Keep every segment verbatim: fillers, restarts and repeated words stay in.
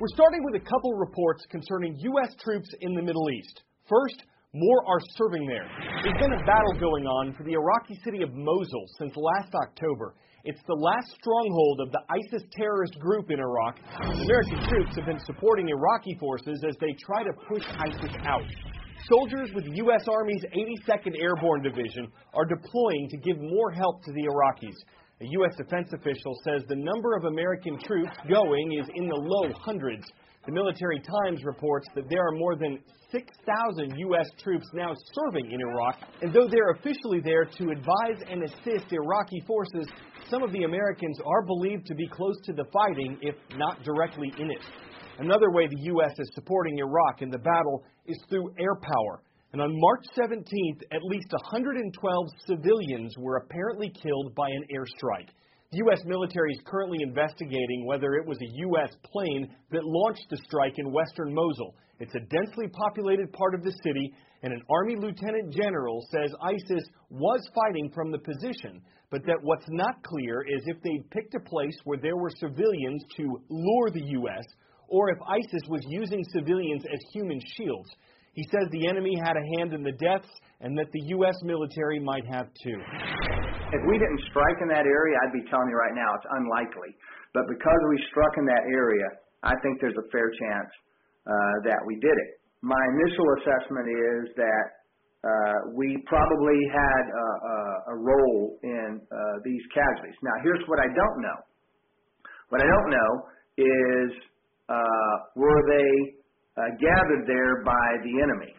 We're starting with a couple reports concerning U S troops in the Middle East. First, more are serving there. There's been a battle going on for the Iraqi city of Mosul since last October. It's the last stronghold of the ISIS terrorist group in Iraq. American troops have been supporting Iraqi forces as they try to push ISIS out. Soldiers with the U S Army's eighty-second Airborne Division are deploying to give more help to the Iraqis. A U S defense official says the number of American troops going is in the low hundreds. The Military Times reports that there are more than six thousand U S troops now serving in Iraq, and though they're officially there to advise and assist Iraqi forces, some of the Americans are believed to be close to the fighting, if not directly in it. Another way the U S is supporting Iraq in the battle is through air power. And on March seventeenth, at least one hundred twelve civilians were apparently killed by an airstrike. The U S military is currently investigating whether it was a U S plane that launched the strike in western Mosul. It's a densely populated part of the city, and an Army lieutenant general says ISIS was fighting from the position, but that what's not clear is if they picked a place where there were civilians to lure the U S, or if ISIS was using civilians as human shields. He says the enemy had a hand in the deaths and that the U S military might have too. If we didn't strike in that area, I'd be telling you right now it's unlikely. But because we struck in that area, I think there's a fair chance uh, that we did it. My initial assessment is that uh, we probably had a, a, a role in uh, these casualties. Now, here's what I don't know. What I don't know is uh, were they uh, gathered there by the enemy?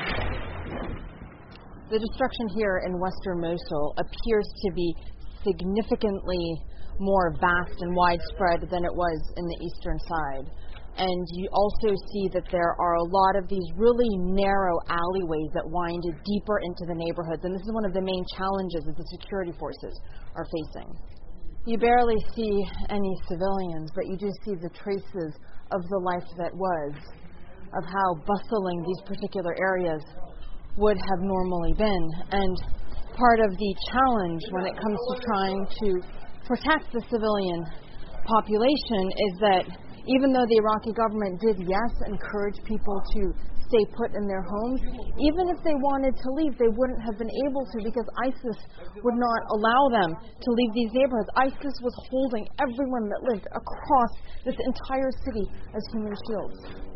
The destruction here in western Mosul appears to be significantly more vast and widespread than it was in the eastern side. And you also see that there are a lot of these really narrow alleyways that wind deeper into the neighborhoods. And this is one of the main challenges that the security forces are facing. You barely see any civilians, but you do see the traces of the life that was, of how bustling these particular areas would have normally been. And part of the challenge when it comes to trying to protect the civilian population is that even though the Iraqi government did, yes, encourage people to stay put in their homes, even if they wanted to leave, they wouldn't have been able to because ISIS would not allow them to leave these neighborhoods. ISIS was holding everyone that lived across this entire city as human shields.